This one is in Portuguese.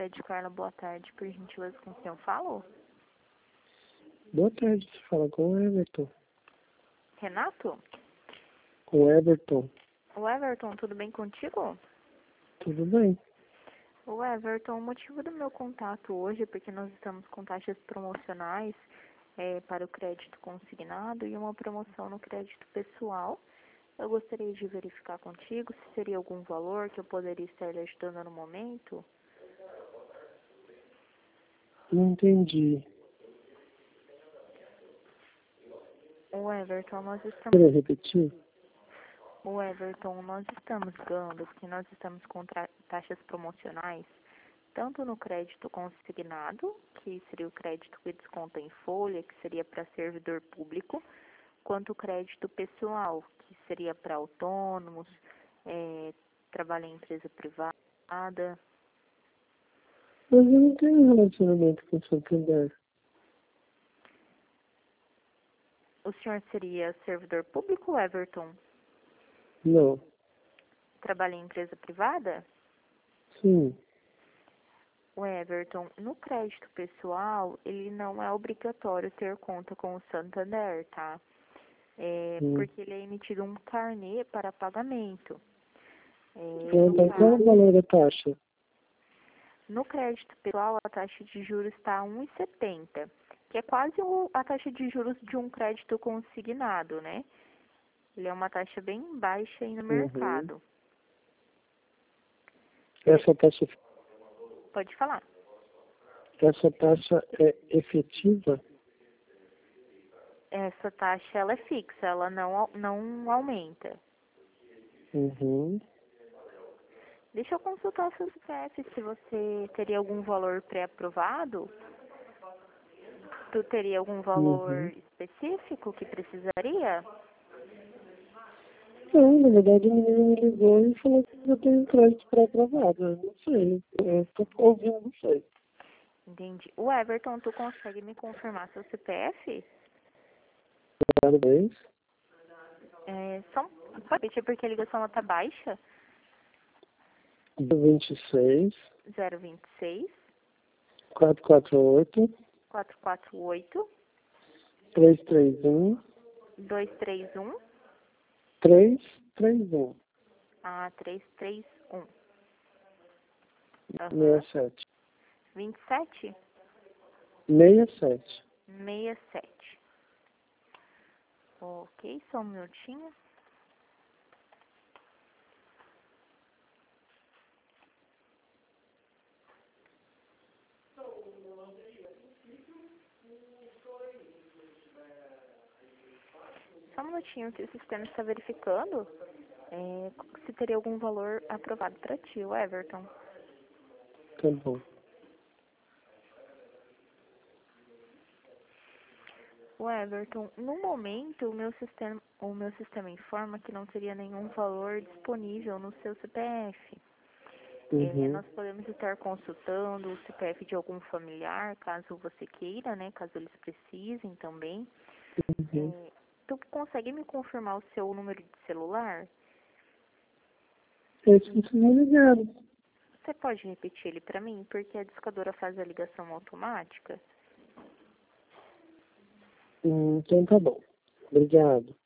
Credit Carla, boa tarde. Por gentileza, com quem eu falo? Boa tarde, você fala com o Everton. Renato? Com o Everton. O Everton, tudo bem contigo? Tudo bem. O Everton, o motivo do meu contato hoje é porque nós estamos com taxas promocionais para o crédito consignado e uma promoção no crédito pessoal. Eu gostaria de verificar contigo se seria algum valor que eu poderia estar lhe ajudando no momento. Não entendi. O Everton, nós estamos... Queria repetir? O Everton, nós estamos dando, porque nós estamos com taxas promocionais, tanto no crédito consignado, que seria o crédito que desconta em folha, que seria para servidor público, quanto o crédito pessoal, que seria para autônomos, trabalho em empresa privada. Mas eu não tenho relacionamento com o Santander. O senhor seria servidor público, Everton? Não. Trabalha em empresa privada? Sim. O Everton, no crédito pessoal, ele não é obrigatório ter conta com o Santander, tá? Porque ele é emitido um carnê para pagamento. Então, qual é o valor da taxa? No crédito pessoal, a taxa de juros está a 1,70, que é quase a taxa de juros de um crédito consignado, né? Ele é uma taxa bem baixa aí no mercado. Essa taxa Pode falar. é efetiva? Essa taxa ela é fixa, ela não aumenta. Deixa eu consultar o seu CPF, se você teria algum valor pré-aprovado. Tu teria algum valor específico que precisaria? Não, na verdade, o menino me ligou e falou que eu tenho crédito pré-aprovado. Eu não sei. Eu estou ouvindo, não sei. Entendi. O Everton, tu consegue me confirmar seu CPF? Parabéns. Pode repetir porque a ligação está baixa. 26 026 448 448 331 231 331 331. 67 27 67. 67. Ok, só um minutinho. Só um minutinho que o sistema está verificando se teria algum valor aprovado para ti, o Everton. Tá bom. O Everton, no momento o meu sistema informa que não teria nenhum valor disponível no seu CPF. Nós podemos estar consultando o CPF de algum familiar, caso você queira, né? Caso eles precisem também. Tu consegue me confirmar o seu número de celular? Esse que me ligaram. Você pode repetir ele para mim? Porque a discadora faz a ligação automática. Então tá bom. Obrigado.